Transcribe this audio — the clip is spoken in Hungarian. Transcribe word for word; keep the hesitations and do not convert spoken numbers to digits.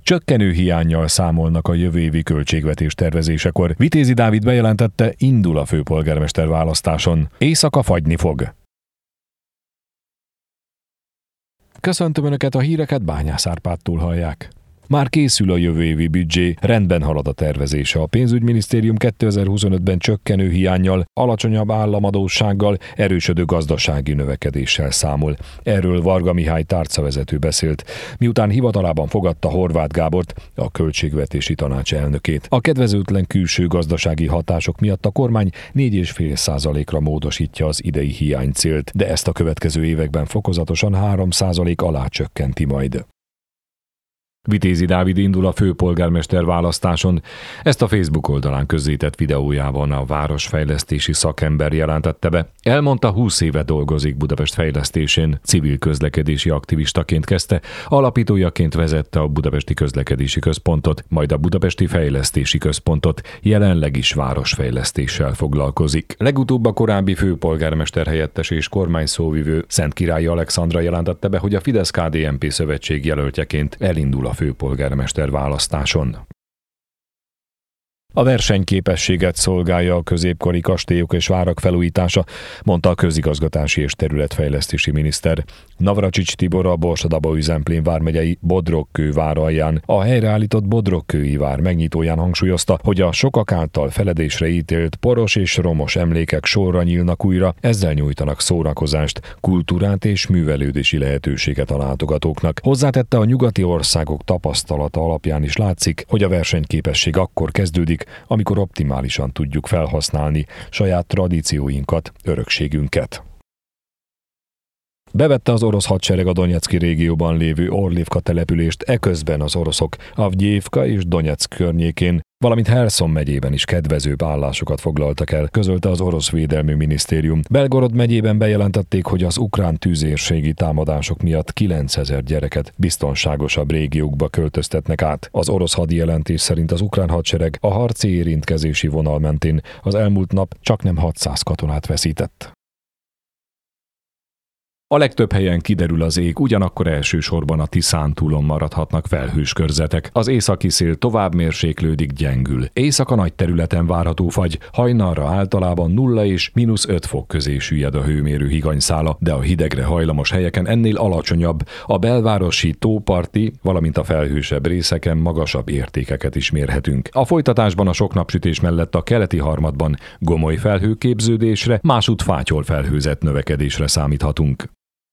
Csökkenő hiánnyal számolnak a jövő évi költségvetés tervezésekor. Vitézi Dávid bejelentette, indul a főpolgármester választáson. Éjszaka fagyni fog. Köszöntöm Önöket, a híreket Bányász Árpádtól hallják. Már készül a jövő évi büdzsé, rendben halad a tervezése. A pénzügyminisztérium kétezer-huszonötben csökkenő hiánnyal, alacsonyabb államadóssággal, erősödő gazdasági növekedéssel számol. Erről Varga Mihály tárcavezető beszélt, miután hivatalában fogadta Horváth Gábort, a költségvetési tanács elnökét. A kedvezőtlen külső gazdasági hatások miatt a kormány négy egész öt százalékra módosítja az idei hiánycélt, de ezt a következő években fokozatosan három százalék alá csökkenti majd. Vitézi Dávid indul a főpolgármester választáson. Ezt a Facebook oldalán közzétett videójában a városfejlesztési szakember jelentette be. Elmondta, húsz éve dolgozik Budapest fejlesztésén, civil közlekedési aktivistaként kezdte, alapítójaként vezette a Budapesti Közlekedési Központot, majd a Budapesti Fejlesztési Központot, jelenleg is városfejlesztéssel foglalkozik. Legutóbb a korábbi főpolgármester helyettes és kormányszóvivő Szentkirályi Alexandra jelentette be, hogy a Fidesz-ká dé en pé szövetség jelöltjeként elindul a főpolgármester választáson. A versenyképességet szolgálja a középkori kastélyok és várak felújítása, mondta a közigazgatási és területfejlesztési miniszter. Navracsics Tibor a Borsod-Abaúj-Zemplén vármegyei Bodrogkő váralján, a helyreállított Bodrogkői vár megnyitóján hangsúlyozta, hogy a sokak által feledésre ítélt poros és romos emlékek sorra nyílnak újra, ezzel nyújtanak szórakozást, kultúrát és művelődési lehetőséget a látogatóknak. Hozzátette, a nyugati országok tapasztalata alapján is látszik, hogy a versenyképesség akkor kezdődik, amikor optimálisan tudjuk felhasználni saját tradícióinkat, örökségünket. Bevette az orosz hadsereg a Donecki régióban lévő Orlivka települést, eközben az oroszok Avgyévka és Donyeck környékén, valamint Herszon megyében is kedvezőbb állásokat foglaltak el, közölte az orosz védelmi minisztérium. Belgorod megyében bejelentették, hogy az ukrán tüzérségi támadások miatt kilencezer gyereket biztonságosabb régiókba költöztetnek át. Az orosz hadijelentés szerint az ukrán hadsereg a harci érintkezési vonal mentén az elmúlt nap csaknem hatszáz katonát veszített. A legtöbb helyen kiderül az ég, ugyanakkor elsősorban a Tiszántúlon maradhatnak felhős körzetek. Az északi szél tovább mérséklődik, gyengül. Éjszaka nagy területen várható fagy, hajnalra általában nulla és mínusz öt fok közé süllyed a hőmérő higanyszála, de a hidegre hajlamos helyeken ennél alacsonyabb, a belvárosi, tóparti, valamint a felhősebb részeken magasabb értékeket is mérhetünk. A folytatásban a sok napsütés mellett a keleti harmadban gomoly felhőképződésre, másút fátyol felhőzet növekedésre számíthatunk.